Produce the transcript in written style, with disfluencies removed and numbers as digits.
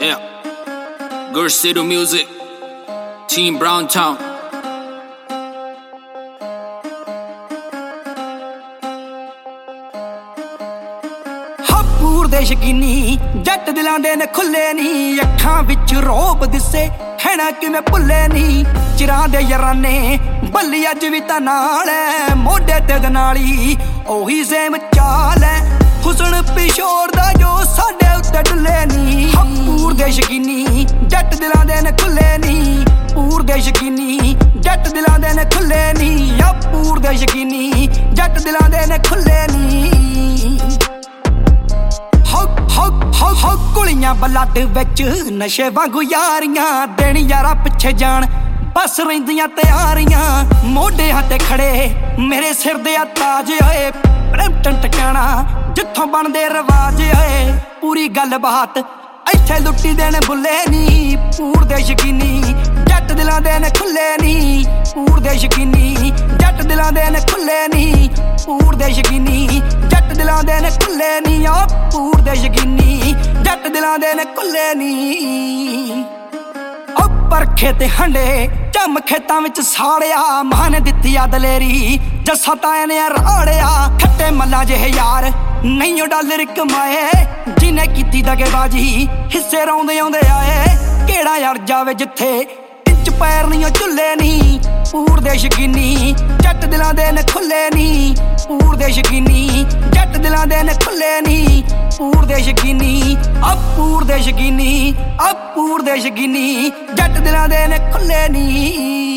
Yeah. Good City Music. Team Brown Town. ਹਪੂਰ ਦੇ ਸ਼ਕੀਨੀ ਜੱਟ ਦਿਲਾਂ ਦੇ ਨੇ ਖੁੱਲੇ ਨੀ ਅੱਖਾਂ ਵਿੱਚ ਰੋਬ ਦਿਸੇ ਹੈਣਾ ਕਿਵੇਂ ਭੁੱਲੇ ਨੀ ਚਿਰਾਂ ਦੇ ਯਾਰਾਨੇ ਬੱਲੀ ਅੱਜ ਵੀ ਤਾਂ ਨਾਲ ਐ ਮੋਢੇ ਤੇ ਦਨਾਲੀ ਉਹੀ ਸੇਮ ਚਾਲ ਐ ਹੁਸਨ ਪਿਸ਼ੋਰ ਦਾ ਜੋ ਸਾਡੇ ਉੱਤੇ ਡੁੱਲੇ ਨੀ ਹਪੂਰ ਦੇ ਸ਼ਕੀਨੀ ਜੱਟ ਦਿਲਾਂ ਦੇ ਨੇ ਖੁੱਲੇ ਨੀ ਪੂਰ ਦੇ ਸ਼ਕੀਨੀ ਜੱਟ ਦਿਲਾਂ ਦੇ ਨੇ ਖੁੱਲੇ ਨੀ ਹਪੂਰ ਦੇ ਸ਼ਕੀਨੀ ਜੱਟ ਦਿਲਾਂ ਦੇ ਨੇ ਖੁੱਲੇ ਨੀ ਕੁਲੀਆਂ ਬਲੱਡ ਵਿੱਚ ਨਸ਼ੇ ਵਾਂਗੂ ਯਾਰੀਆਂ ਦੇਣ ਯਾਰਾ ਪਿੱਛੇ ਜਾਣ ਬਸ ਰਹਿੰਦੀਆਂ ਤਿਆਰੀਆਂ ਮੋਢਿਆਂ ਤੇ ਖੜੇ ਮੇਰੇ ਸਿਰ ਦੇ ਆ ਤਾਜ ਓਏ ਪ੍ਰੇਮਟਨ ਟਿਕਾਣਾ ਜਿੱਥੋਂ ਬਣਦੇ ਰਿਵਾਜ ਓਏ ਪੂਰੀ ਗੱਲ ਬਾਤ ਇੱਥੇ ਲੁੱਟੀ ਦੇਣ ਬੁੱਲੇ ਨੀ ਪੂਰ ਦੇ ਸ਼ਕੀਨੀ ਜੱਟ ਦਿਲਾਂ ਦੇ ਨੇ ਖੁੱਲੇ ਨੀ ਪੂਰ ਦੇ ਸ਼ਕੀਨੀ ਜੱਟ ਦਿਲਾਂ ਦੇ ਨੇ ਖੁੱਲੇ ਨੀ ਪੂਰ ਦੇ ਸ਼ਕੀਨੀ ਜੱਟ ਦਿਲਾਂ ਦੇ ਨੇ ਖੁੱਲੇ ਨੀ ਆ ਪੂਰ ਦੇ ਸ਼ਕੀਨੀ ਜੱਟ ਦਿਲਾਂ ਦੇ ਨੇ ਖੁੱਲੇ ਨੀ ਪਰਖੇ ਤੇ ਹੰਡੇ ਚਮ ਖੇਤਾਂ ਵਿੱਚ ਸਾੜਿਆ ਮਾਂ ਨੇ ਦਿੱਤੀ ਆ ਦਲੇਰੀ ਜੱਸਾ ਤਾਏ ਨੇ ਰਾੜਿਆ ਖੱਟੇ ਮੱਲਾ ਜਿਹੇ ਯਾਰ ਨਹੀਂ ਉਹ ਡਾਲਰ ਕਮਾਏ ਜਿਹਨੇ ਕੀਤੀ ਦਗੇਬਾਜੀ ਹਿੱਸੇ ਰੌਂਦੇ ਆਉਂਦੇ ਆਏ ਕਿਹੜਾ ਅੜ ਜਾਵੇ ਜਿੱਥੇ ਇੰਚ ਪੈਰ ਨਹੀਂ ਉਹ ਝੁੱਲੇ ਨੀ ਪੂਰ ਦੇ ਸ਼ਕੀਨੀ ਜੱਟ ਦਿਲਾਂ ਦੇ ਨੇ ਖੁੱਲੇ ਨੀ ਪੂਰ ਦੇ ਸ਼ਕੀਨੀ ਜੱਟ ਦਿਲਾਂ ਦੇ ਨੇ ਖੁੱਲੇ ਨੀ ਪੂਰ ਦੇ ਸ਼ਕੀਨੀ ਪੂਰ ਦੇ ਸ਼ਕੀਨੀ ਪੂਰ ਦੇ ਸ਼ਕੀਨੀ ਜੱਟ ਦਿਲਾਂ ਦੇ ਨੇ ਖੁੱਲੇ ਨੀ